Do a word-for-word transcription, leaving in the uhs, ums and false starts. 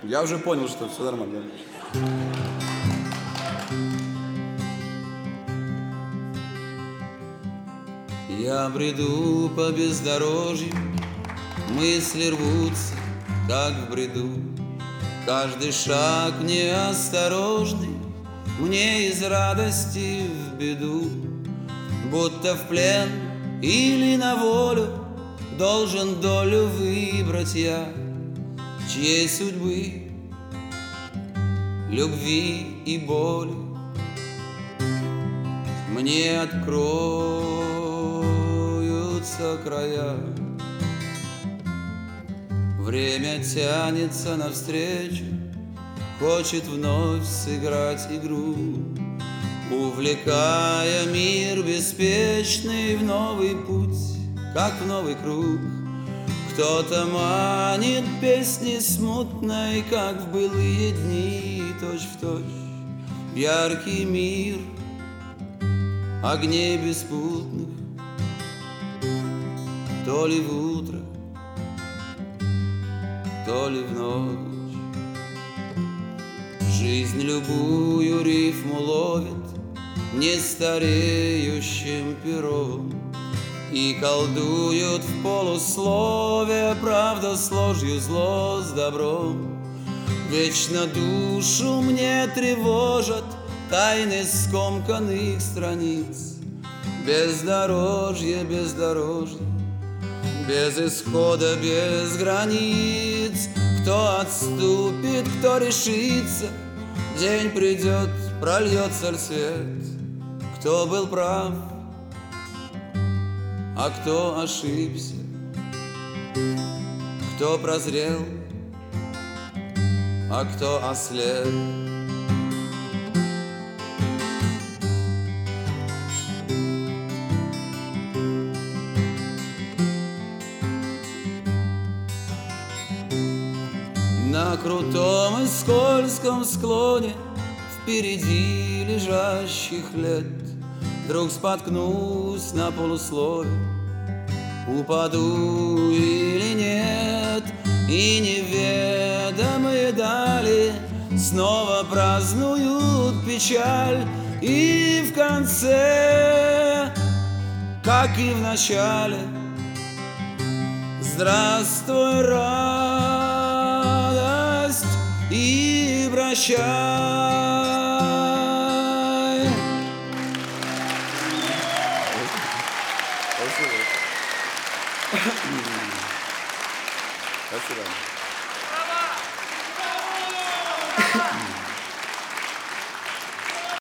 Я уже понял, что все нормально. Я бреду по бездорожью, мысли рвутся, как в бреду. Каждый шаг неосторожный мне из радости в беду. Будто в плен или на волю должен долю выбрать я, чьей судьбы, любви и боли мне откроются края. Время тянется навстречу, хочет вновь сыграть игру, увлекая мир беспечный в новый путь, как в новый круг. Кто-то манит песней смутной, как в былые дни, точь-в-точь яркий мир огней беспутных, то ли в утро, то ли в ночь. Жизнь любую рифму ловит нестареющим пером и колдуют в полуслове правда с ложью, зло с добром. Вечно душу мне тревожат тайны скомканных страниц. Бездорожье, бездорожье, без исхода, без границ. Кто отступит, кто решится, день придет, прольется ль свет. Кто был прав, а кто ошибся, кто прозрел, а кто ослеп. На крутом и скользком склоне впереди лежащих лет вдруг споткнусь на полуслове, упаду или нет, и неведомые дали снова празднуют печаль. И в конце, как и в начале, здравствуй, радость, и прощай. Спасибо.